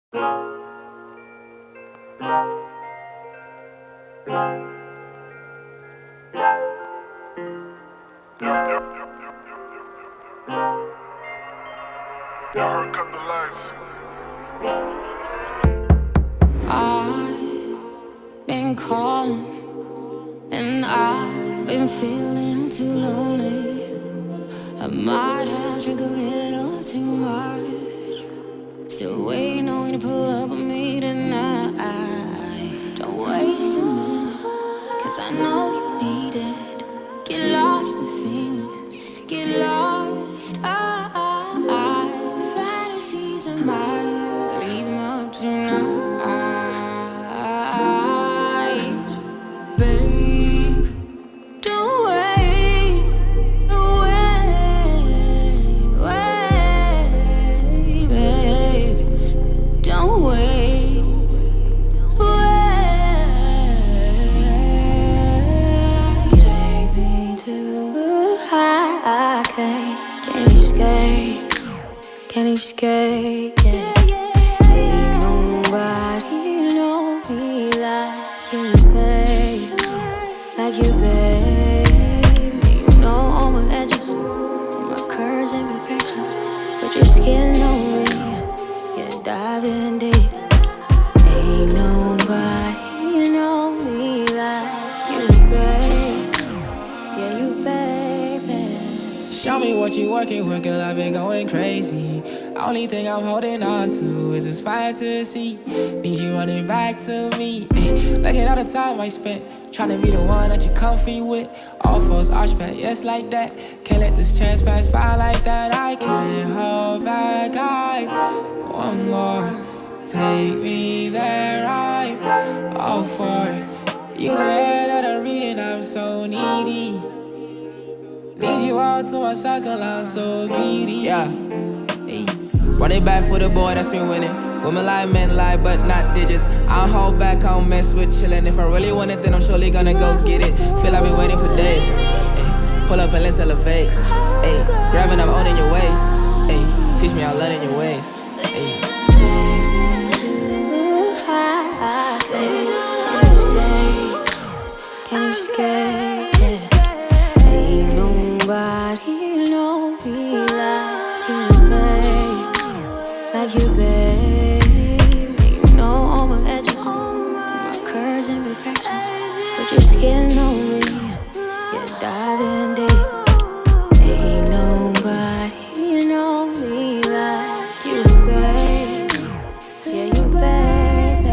Yeah, cut the lights. I've been calling and I've been feeling too lonely. I might have drank a little too much. Still waiting on you to pull up with me tonight. Don't waste a minute, 'cause I know you need it. Get lost in feelings, get lost. Fantasies of mine, leave them up tonight. Babe, don't wait, babe. Don't wait. Take me to the high. Can you escape? Can you escape? Yeah. Ain't nobody know me like you, babe. Like you, babe. You know all my edges, my curves and imperfections. Put your skin on me, yeah, diving deep. Ain't nobody know me like you, babe. Yeah, you, baby. Show me what you working, girl, I've been going crazy. Only thing I'm holding on to is this fantasy. Need you running back to me. Look at all the time I spent trying to be the one that you're comfy with. All fours arch back, yes, like that. Can't let this chance pass by like that. I can't hold back, I want more. Take me there, I'm all for it. You the head of the reading, I'm so needy. Need you all to my circle, I'm so greedy. Yeah, hey. Run it back for the boy that's been winning. Women lie, men lie, but not digits. I don't hold back, I don't mess with chillin'. If I really want it, then I'm surely gonna go get it. Feel I've been waiting for days. Ay, pull up and let's elevate. Ay, grabbing, I'm owning your ways. Ay, teach me how learning your ways. Ay. Can you escape? Yeah. Ain't nobody know me like you, babe. Like you, babe. You know all my edges, my curves and imperfections. Put your skin on me, yeah, diving deep. Ain't nobody know me like you, babe. Yeah, you, baby.